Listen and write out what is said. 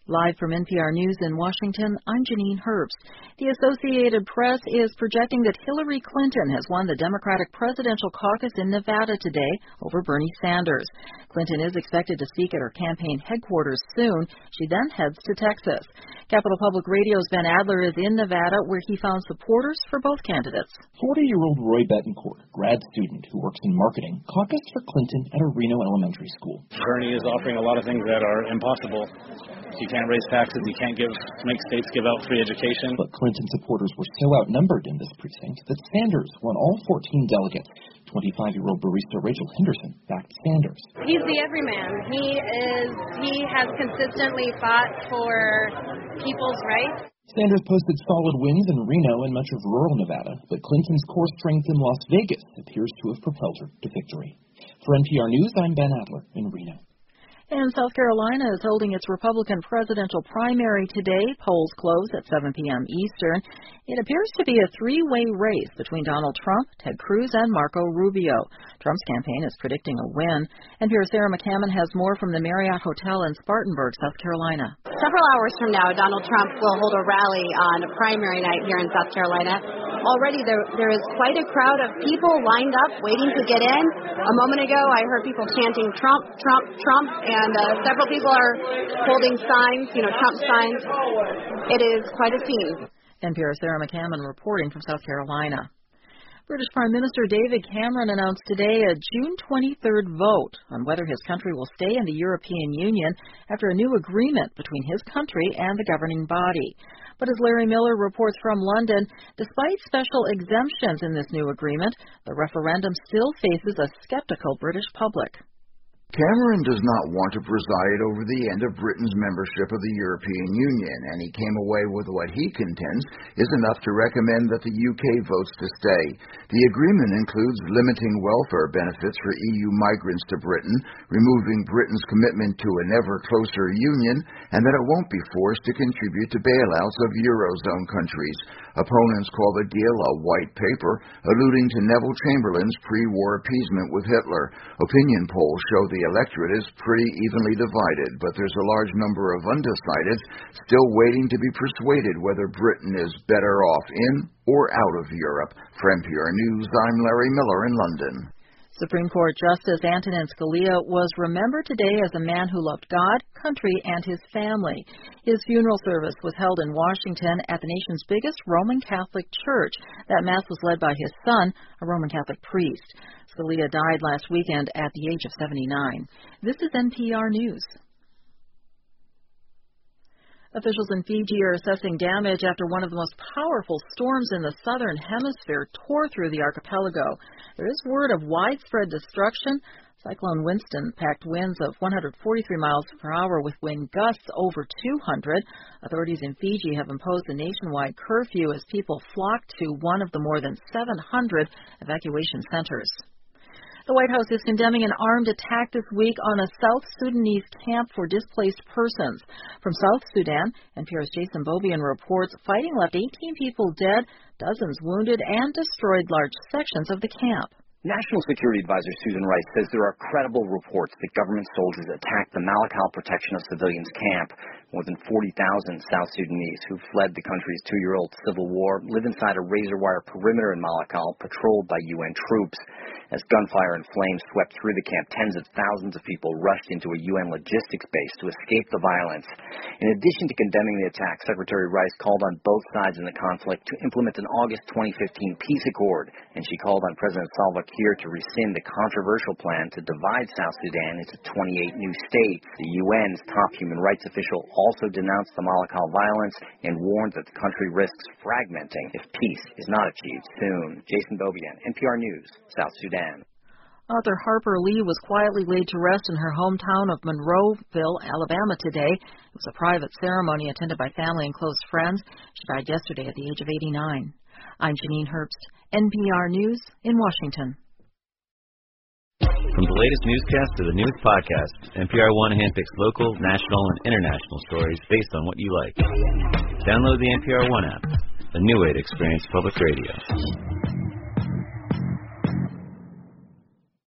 Live from NPR News in Washington, I'm Janine Herbst. The Associated Press is projecting that Hillary Clinton has won the Democratic presidential caucus in Nevada today over Bernie Sanders. Clinton is expected to speak at her campaign headquarters soon. She then heads to Texas. Capitol Public Radio's Ben Adler is in Nevada, where he found supporters for both candidates. 40-year-old Roy Betancourt, grad student who works in marketing, caucused for Clinton at a Reno elementary school. Bernie is offering a lot of things that are impossible. You can't raise taxes, you can't make states give out free education. But Clinton supporters were so outnumbered in this precinct that Sanders won all 14 delegates. 25-year-old barista Rachel Henderson backed Sanders. He's the everyman. He has consistently fought for people's rights. Sanders posted solid wins in Reno and much of rural Nevada, but Clinton's core strength in Las Vegas appears to have propelled her to victory. For NPR News, I'm Ben Adler in Reno. And South Carolina is holding its Republican presidential primary today. Polls close at 7 p.m. Eastern. It appears to be a three-way race between Donald Trump, Ted Cruz, and Marco Rubio. Trump's campaign is predicting a win. NPR's Sarah McCammon has more from the Marriott Hotel in Spartanburg, South Carolina. Several hours from now, Donald Trump will hold a rally on a primary night here in South Carolina. Already there is quite a crowd of people lined up waiting to get in. A moment ago, I heard people chanting Trump, Trump, Trump, and several people are holding signs, Trump signs. It is quite a scene. NPR's Sarah McCammon reporting from South Carolina. British Prime Minister David Cameron announced today a June 23rd vote on whether his country will stay in the European Union after a new agreement between his country and the governing body. But as Larry Miller reports from London, despite special exemptions in this new agreement, the referendum still faces a skeptical British public. Cameron does not want to preside over the end of Britain's membership of the European Union, and he came away with what he contends is enough to recommend that the UK votes to stay. The agreement includes limiting welfare benefits for EU migrants to Britain, removing Britain's commitment to an ever closer union, and that it won't be forced to contribute to bailouts of Eurozone countries. Opponents call the deal a white paper, alluding to Neville Chamberlain's pre-war appeasement with Hitler. Opinion polls show the electorate is pretty evenly divided, but there's a large number of undecideds still waiting to be persuaded whether Britain is better off in or out of Europe. For NPR News, I'm Larry Miller in London. Supreme Court Justice Antonin Scalia was remembered today as a man who loved God, country, and his family. His funeral service was held in Washington at the nation's biggest Roman Catholic church. That mass was led by his son, a Roman Catholic priest. Scalia died last weekend at the age of 79. This is NPR News. Officials in Fiji are assessing damage after one of the most powerful storms in the southern hemisphere tore through the archipelago. There is word of widespread destruction. Cyclone Winston packed winds of 143 miles per hour with wind gusts over 200. Authorities in Fiji have imposed a nationwide curfew as people flock to one of the more than 700 evacuation centers. The White House is condemning an armed attack this week on a South Sudanese camp for displaced persons. From South Sudan, NPR's Jason Beaubien reports fighting left 18 people dead, dozens wounded, and destroyed large sections of the camp. National Security Advisor Susan Rice says there are credible reports that government soldiers attacked the Malakal Protection of Civilians camp. More than 40,000 South Sudanese who fled the country's two-year-old civil war live inside a razor-wire perimeter in Malakal patrolled by UN troops. As gunfire and flames swept through the camp, tens of thousands of people rushed into a UN logistics base to escape the violence. In addition to condemning the attack, Secretary Rice called on both sides in the conflict to implement an August 2015 peace accord, and she called on President Salva Kiir to rescind the controversial plan to divide South Sudan into 28 new states. The UN's top human rights official also denounced the Malakal violence and warned that the country risks fragmenting if peace is not achieved soon. Jason Beaubien, NPR News, South Sudan. Author Harper Lee was quietly laid to rest in her hometown of Monroeville, Alabama today. It was a private ceremony attended by family and close friends. She died yesterday at the age of 89. I'm Janine Herbst, NPR News in Washington. From the latest newscast to the newest podcast, NPR One handpicks local, national, and international stories based on what you like. Download the NPR One app, a new way to experience public radio.